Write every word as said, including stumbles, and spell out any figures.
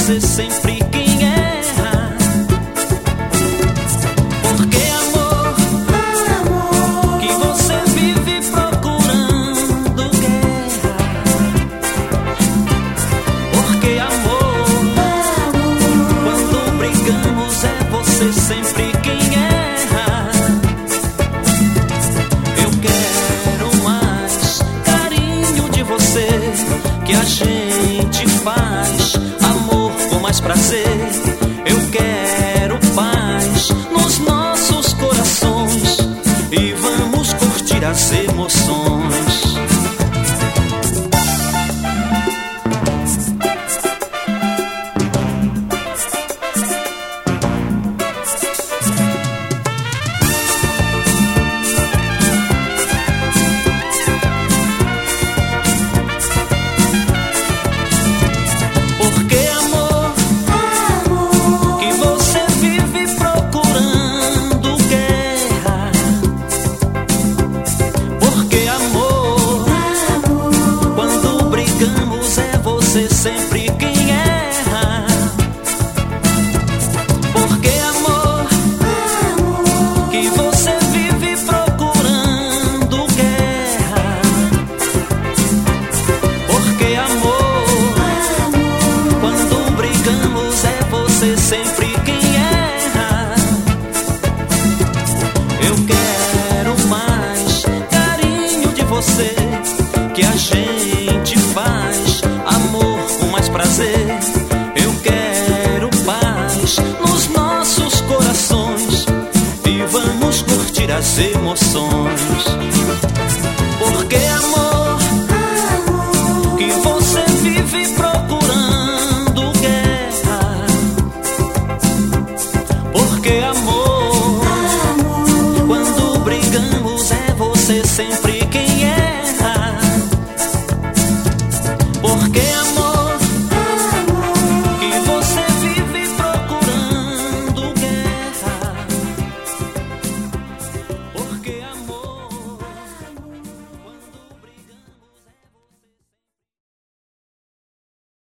você sempre quem erra. Porque amor, amor, que você vive procurando guerra. Porque amor, amor, quando brigamos é você sempre quem erra. Eu quero mais carinho de você, que a gente faz amor com mais prazer. Eu quero paz nos nossos corações e vamos curtir as emoções. Sempre quem erra. Porque amor, amor, que você vive procurando guerra. Porque amor, amor, quando brigamos é você sempre quem erra. Eu quero mais carinho de você, que a gente faz amor com mais prazer. Eu quero paz nos nossos corações e vamos curtir as emoções.